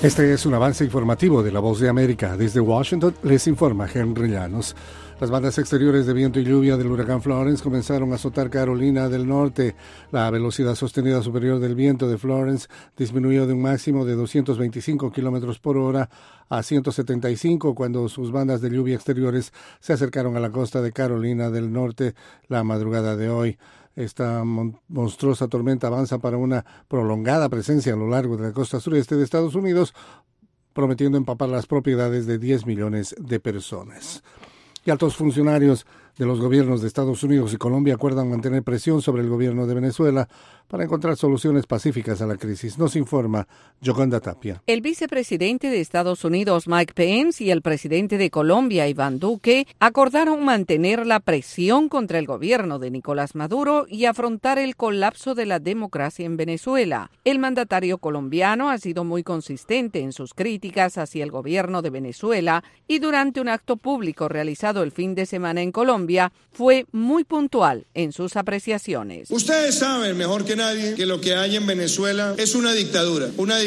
Este es un avance informativo de La Voz de América. Desde Washington les informa Henry Llanos. Las bandas exteriores de viento y lluvia del huracán Florence comenzaron a azotar Carolina del Norte. La velocidad sostenida superior del viento de Florence disminuyó de un máximo de 225 kilómetros por hora a 175 cuando sus bandas de lluvia exteriores se acercaron a la costa de Carolina del Norte la madrugada de hoy. Esta monstruosa tormenta avanza para una prolongada presencia a lo largo de la costa sureste de Estados Unidos, prometiendo empapar las propiedades de 10 millones de personas. Y altos funcionarios de los gobiernos de Estados Unidos y Colombia acuerdan mantener presión sobre el gobierno de Venezuela para encontrar soluciones pacíficas a la crisis. Nos informa Yoconda Tapia. El vicepresidente de Estados Unidos, Mike Pence, y el presidente de Colombia, Iván Duque, acordaron mantener la presión contra el gobierno de Nicolás Maduro y afrontar el colapso de la democracia en Venezuela. El mandatario colombiano ha sido muy consistente en sus críticas hacia el gobierno de Venezuela y durante un acto público realizado el fin de semana en Colombia, fue muy puntual en sus apreciaciones. Ustedes saben mejor que nadie que lo que hay en Venezuela es una dictadura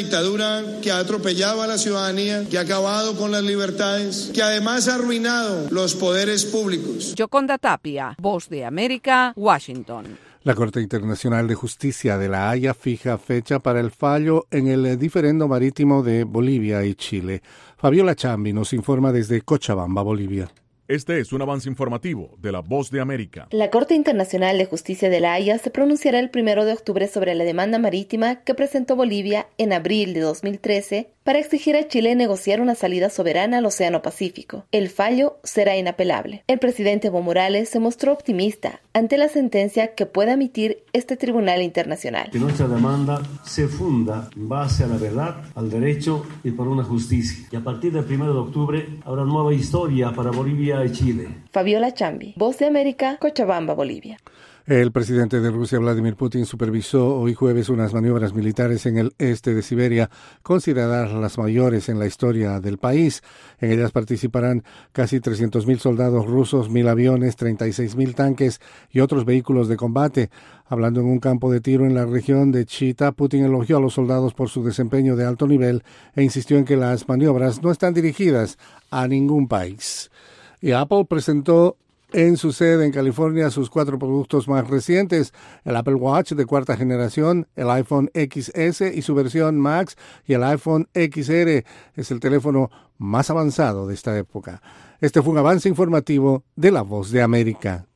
que ha atropellado a la ciudadanía, que ha acabado con las libertades, que además ha arruinado los poderes públicos. Yoconda Tapia, Voz de América, Washington. La Corte Internacional de Justicia de La Haya fija fecha para el fallo en el diferendo marítimo de Bolivia y Chile. Fabiola Chambi nos informa desde Cochabamba, Bolivia. Este es un avance informativo de La Voz de América. La Corte Internacional de Justicia de La Haya se pronunciará el 1 de octubre sobre la demanda marítima que presentó Bolivia en abril de 2013 para exigir a Chile negociar una salida soberana al Océano Pacífico. El fallo será inapelable. El presidente Evo Morales se mostró optimista ante la sentencia que pueda emitir este tribunal internacional. Que nuestra demanda se funda en base a la verdad, al derecho y por una justicia. Y a partir del 1 de octubre habrá nueva historia para Bolivia y Chile. Fabiola Chambi, Voz de América, Cochabamba, Bolivia. El presidente de Rusia, Vladimir Putin, supervisó hoy jueves unas maniobras militares en el este de Siberia, consideradas las mayores en la historia del país. En ellas participarán casi 300.000 soldados rusos, 1.000 aviones, 36.000 tanques y otros vehículos de combate. Hablando en un campo de tiro en la región de Chita, Putin elogió a los soldados por su desempeño de alto nivel e insistió en que las maniobras no están dirigidas a ningún país. Y Apple presentó en su sede en California sus 4 productos más recientes: el Apple Watch de cuarta generación, el iPhone XS y su versión Max, y el iPhone XR. Es el teléfono más avanzado de esta época. Este fue un avance informativo de La Voz de América.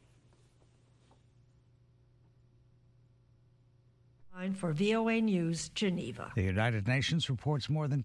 For VOA News, Geneva. The United Nations reports more than